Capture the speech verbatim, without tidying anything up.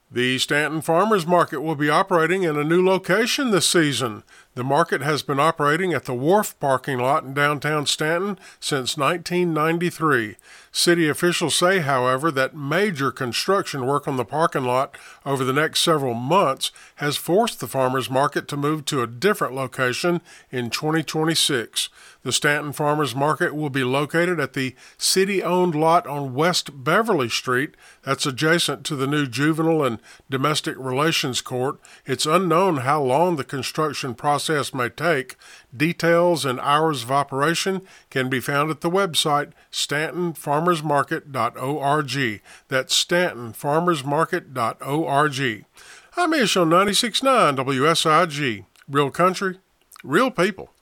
The Stanton Farmers Market will be operating in a new location this season. The market has been operating at the Wharf parking lot in downtown Stanton since nineteen ninety-three. City officials say, however, that major construction work on the parking lot over the next several months has forced the farmers market to move to a different location in twenty twenty-six. The Stanton Farmers Market will be located at the city-owned lot on West Beverly Street. That's adjacent to the new Juvenile and Domestic Relations Court. It's unknown how long the construction process may take. Details and hours of operation can be found at the website stanton farmers market dot org. That's stanton farmers market dot org. I'm Ish on ninety-six point nine W S I G. Real country, real people.